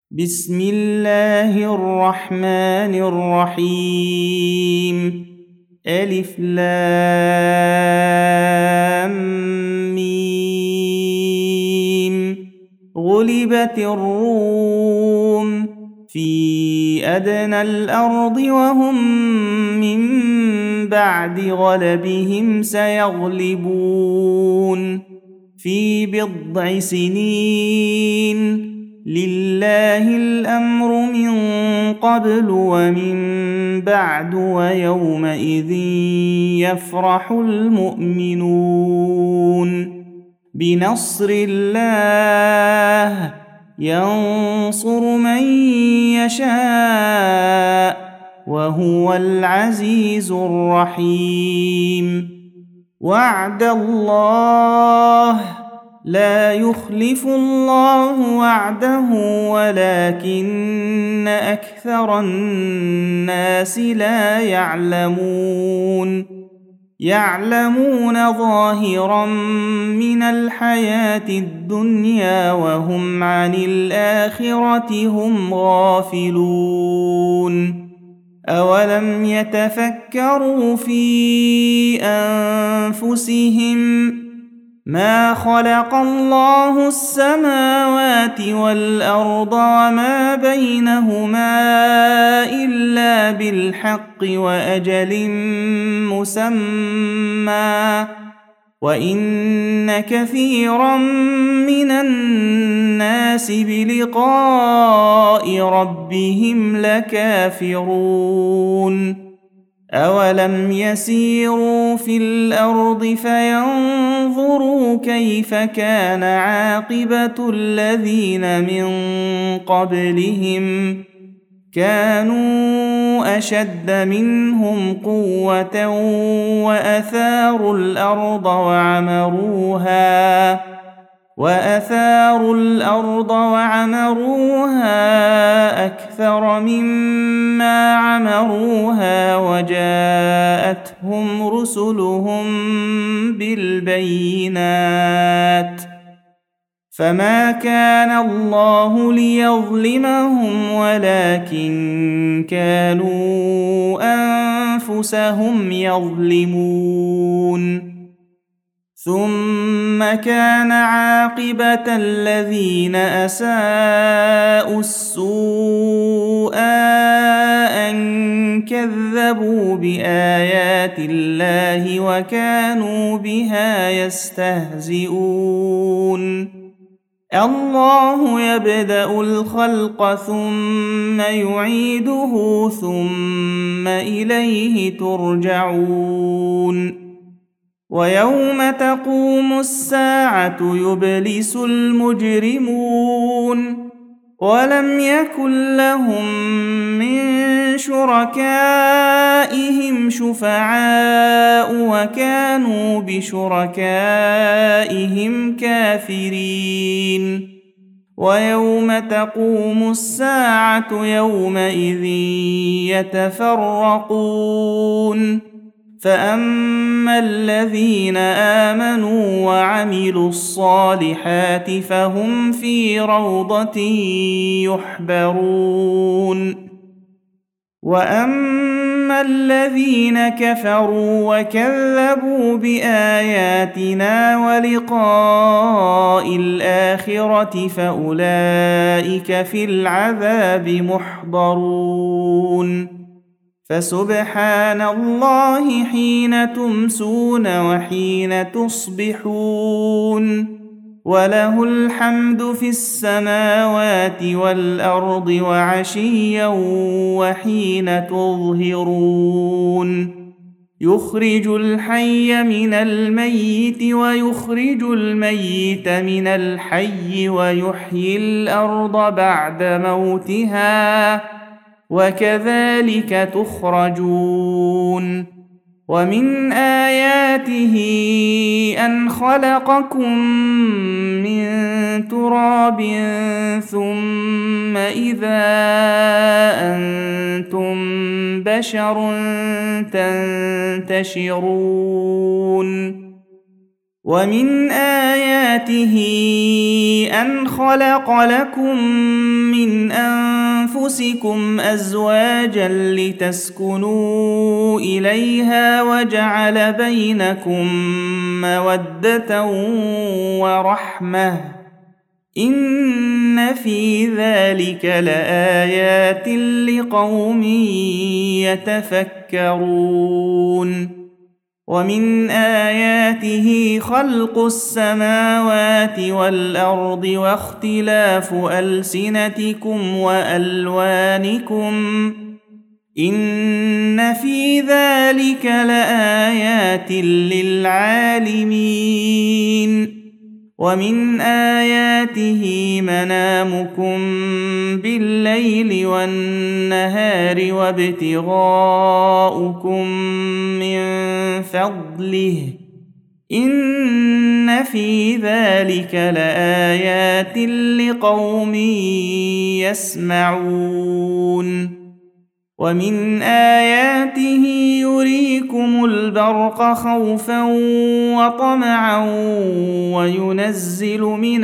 بسم الله الرحمن الرحيم. ألف لام ميم. غلبت الروم في أدنى الأرض وهم من بعد غلبهم سيغلبون في بضع سنين. لله الأمر من قبل ومن بعد ويومئذ يفرح المؤمنون بنصر الله ينصر من يشاء وهو العزيز الرحيم. وعد الله لا يخلف الله وعده ولكن أكثر الناس لا يعلمون ظاهرا من الحياة الدنيا وهم عن الآخرة هم غافلون. أولم يتفكروا في أنفسهم ما خلق الله السماوات والأرض وما بينهما إلا بالحق وأجل مسمى وإن كثيرا من الناس بلقاء ربهم لكافرون. أولم يسيروا في الأرض فينظروا كيف كان عاقبة الذين من قبلهم كانوا أشد منهم قوة وأثاروا الأرض وعمروها أكثر مما عمروها وجاءتهم رسلهم بالبينات فما كان الله ليظلمهم ولكن كانوا أنفسهم يظلمون. ثم كان عاقبة الذين أساءوا السوء أن كذبوا بآيات الله وكانوا بها يستهزئون. الله يبدأ الخلق ثم يعيده ثم إليه ترجعون. ويوم تقوم الساعة يبلس المجرمون ولم يكن لهم من شركائهم شفعاء وكانوا بشركائهم كافرين. ويوم تقوم الساعة يومئذ يتفرقون فأما الذين آمنوا وعملوا الصالحات فهم في روضة يحبرون. وأما الذين كفروا وكذبوا بآياتنا ولقاء الآخرة فأولئك في العذاب محضرون. فسبحان الله حين تمسون وحين تصبحون وله الحمد في السماوات والأرض وعشيا وحين تظهرون. يخرج الحي من الميت ويخرج الميت من الحي ويحيي الأرض بعد موتها وكذلك تخرجون. ومن آياته أن خلقكم من تراب ثم إذا أنتم بشر تنتشرون. ومن آياته أن خلق لكم من أنفسكم أزواجا لتسكنوا إليها وجعل بينكم مودة ورحمة إن في ذلك لآيات لقوم يتفكرون ومن آياته خلق السماوات والأرض واختلاف ألسنتكم وألوانكم إن في ذلك لآيات للعالمين ومن آياته منامكم بالليل والنهار وابتغاؤكم من فضله إن في ذلك لآيات لقوم يسمعون ومن آياته يريكم البرق خوفا وطمعا وينزل من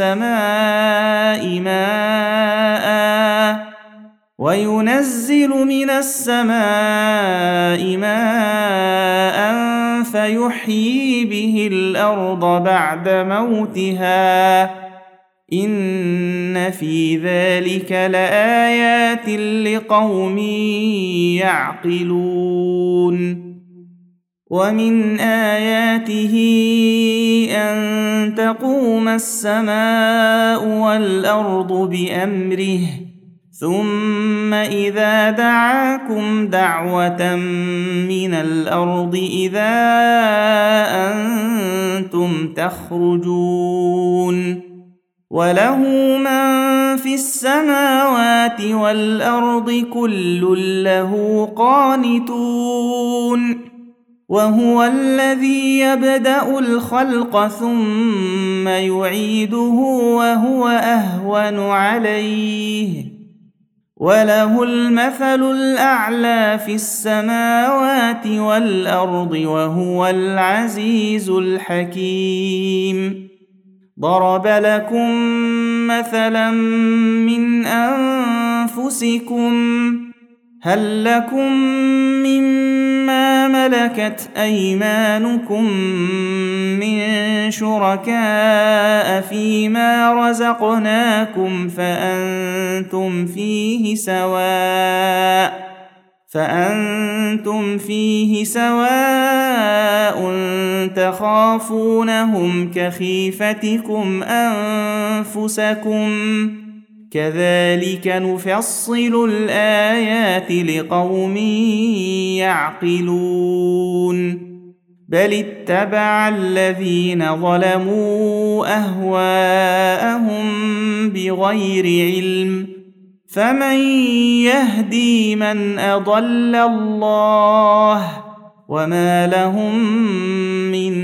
السماء ماء فيحيي به الأرض بعد موتها إن في ذلك لآيات لقوم يعقلون ومن آياته أن تقوم السماء والأرض بأمره ثم إذا دعاكم دعوة من الأرض إذا أنتم تخرجون وله من في السماوات والأرض كل له قانتون وهو الذي يبدأ الخلق ثم يعيده وهو أهون عليه وله المثل الأعلى في السماوات والأرض وهو العزيز الحكيم ضرب لكم مثلا من أنفسكم هل لكم مما ملكت أيمانكم من شركاء فيما رزقناكم فأنتم فيه سواء تخافونهم كخيفتكم أنفسكم كذلك نفصل الآيات لقوم يعقلون بل اتبع الذين ظلموا أهواءهم بغير علم فمن يهدي من أضل الله وما لهم من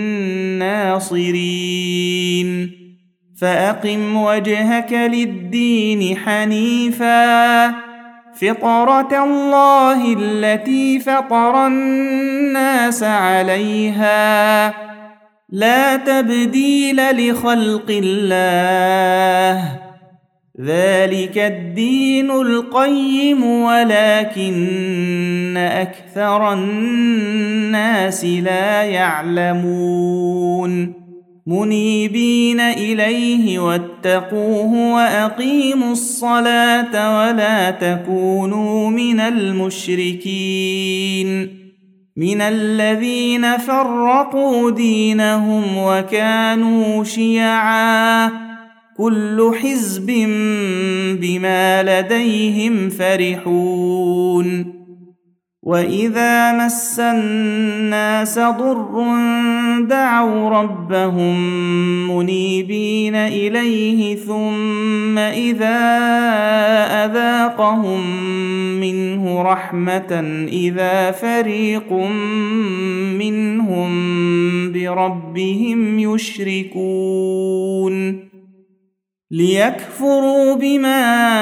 ناصرين فأقم وجهك للدين حنيفا فطرة الله التي فطر الناس عليها لا تبديل لخلق الله ذلك الدين القيم ولكن أكثر الناس لا يعلمون منيبين إليه واتقوه وأقيموا الصلاة ولا تكونوا من المشركين من الذين فرقوا دينهم وكانوا شيعا كل حزب بما لديهم فرحون وإذا مس الناس ضر دعوا ربهم منيبين إليه ثم إذا أذاقهم منه رحمة إذا فريق منهم بربهم يشركون ليكفروا بما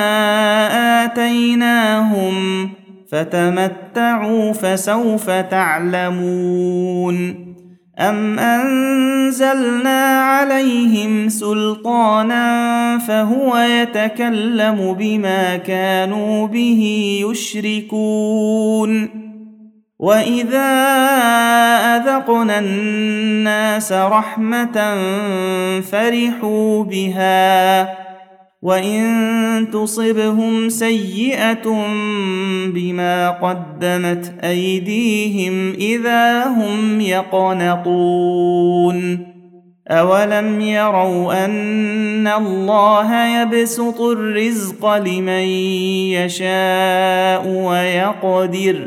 آتيناهم فتمتعوا فسوف تعلمون أم أنزلنا عليهم سلطانا فهو يتكلم بما كانوا به يشركون وإذا أذقنا الناس رحمة فرحوا بها وإن تصبهم سيئة بما قدمت أيديهم إذا هم يقنطون أولم يروا أن الله يبسط الرزق لمن يشاء ويقدر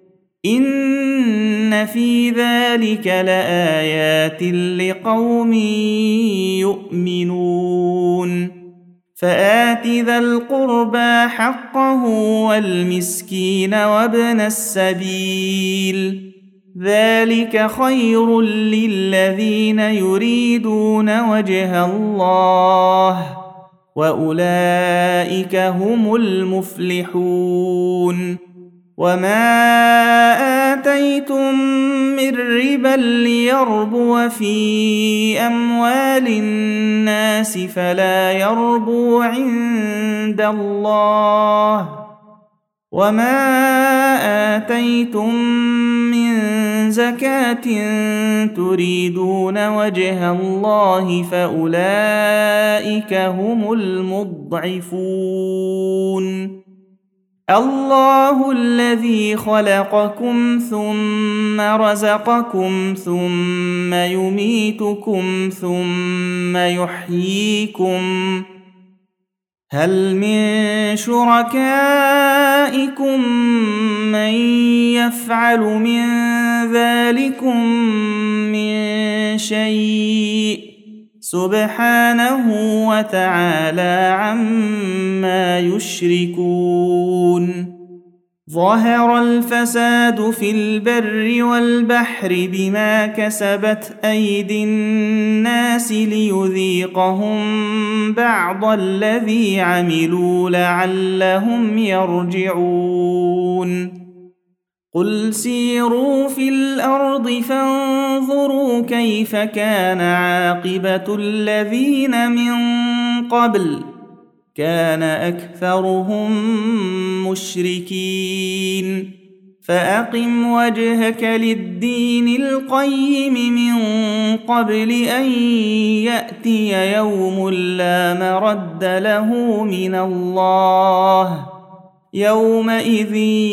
إن في ذلك لآيات لقوم يؤمنون فآت ذا القربى حقه والمسكين وابن السبيل ذلك خير للذين يريدون وجه الله وأولئك هم المفلحون وما آتيتم من ربا ليربو في أموال الناس فلا يربو عند الله وما آتيتم من زكاة تريدون وجه الله فأولئك هم المضعفون الله الذي خلقكم ثم رزقكم ثم يميتكم ثم يحييكم هل من شركائكم من يفعل من ذلكم من شيء سبحانه وتعالى عما يشركون ظهر الفساد في البر والبحر بما كسبت أيدي الناس ليذيقهم بعض الذي عملوا لعلهم يرجعون قل سيروا في الأرض فانظروا كيف كان عاقبة الذين من قبل كان أكثرهم مشركين فأقم وجهك للدين القيم من قبل أن يأتي يوم لا مرد له من الله يومئذ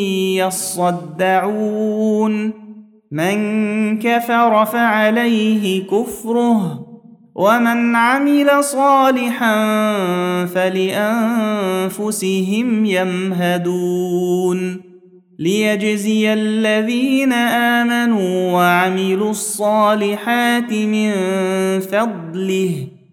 يصدعون من كفر فعليه كفره ومن عمل صالحا فلأنفسهم يمهدون ليجزي الذين آمنوا وعملوا الصالحات من فضله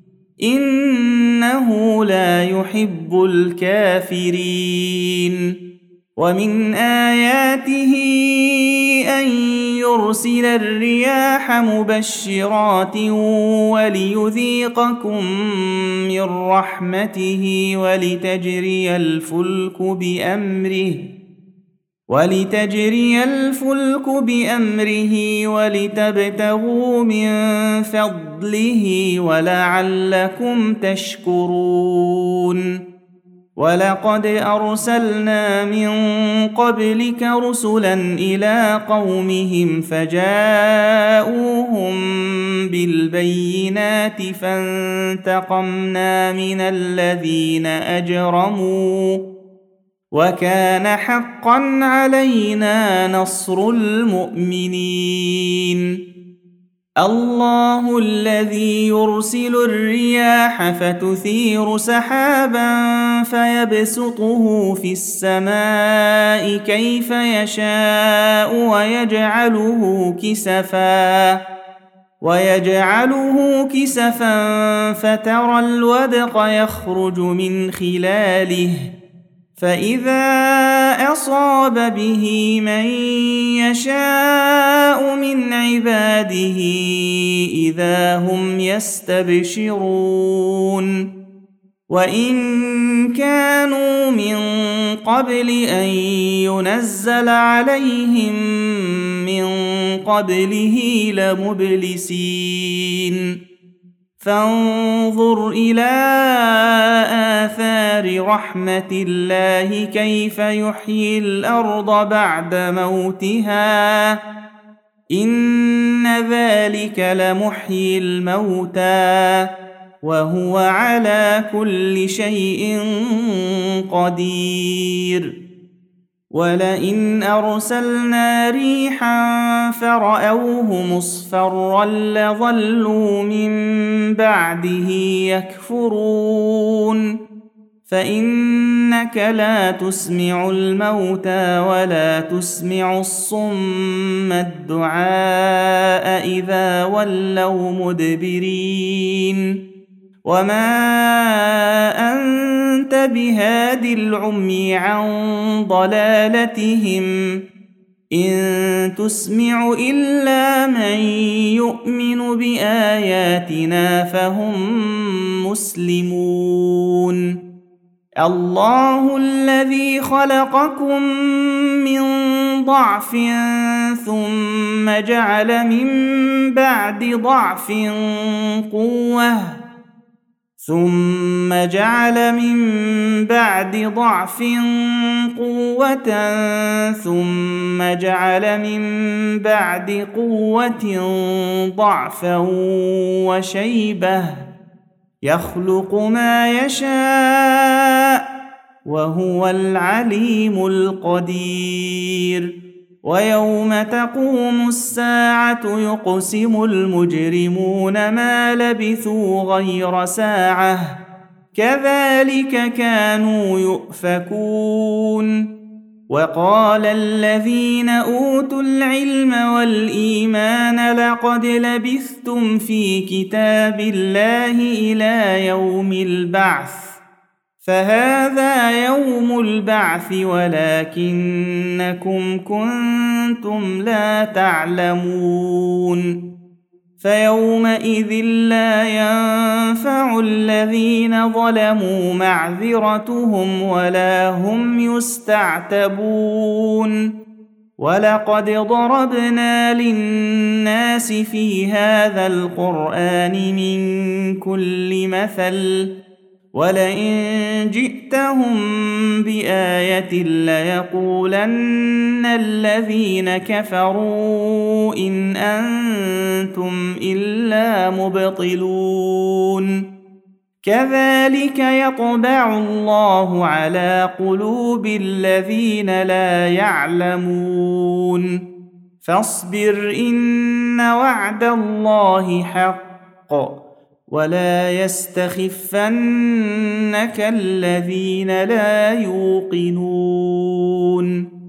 إنه لا يحب الكافرين ومن آياته أن يرسل الرياح مبشرات وليذيقكم من رحمته ولتجري الفلك بأمره ولتبتغوا من فضله ولعلكم تشكرون ولقد أرسلنا من قبلك رسلا إلى قومهم فجاءوهم بالبينات فانتقمنا من الذين أجرموا وكان حقا علينا نصر المؤمنين الله الذي يرسل الرياح فتثير سحابا فيبسطه في السماء كيف يشاء ويجعله كسفا فترى الودق يخرج من خلاله فإذا أصاب به من يشاء من عباده إذا هم يستبشرون وإن كانوا من قبل أن ينزل عليهم من قبله لمبلسين فانظر إلى آثار رحمة الله كيف يحيي الأرض بعد موتها إن ذلك لمحيي الموتى وهو على كل شيء قدير ولئن أرسلنا ريحا فرأوه مصفرا لظلوا من بعده يكفرون فإنك لا تسمع الموتى ولا تسمع الصم الدعاء إذا ولوا مدبرين وما أنت بهاد العمي عن ضلالتهم إن تسمع إلا من يؤمن بآياتنا فهم مسلمون الله الذي خلقكم من ضعف ثم جعل من بعد ضعف قوة ثم جعل من بعد ضعف قوة ثم جعل من بعد قوة ضعفا وشيبة يخلق ما يشاء وهو العليم القدير ويوم تقوم الساعة يقسم المجرمون ما لبثوا غير ساعة كذلك كانوا يؤفكون وقال الذين أوتوا العلم والإيمان لقد لبثتم في كتاب الله إلى يوم البعث فهذا يوم البعث ولكنكم كنتم لا تعلمون فيومئذ لا ينفع الذين ظلموا معذرتهم ولا هم يستعتبون ولقد ضربنا للناس في هذا القرآن من كل مثل ولئن جئتهم بآية ليقولن الذين كفروا إن أنتم إلا مبطلون كذلك يطبع الله على قلوب الذين لا يعلمون فاصبر إن وعد الله حق ولا يستخفنك الذين لا يوقنون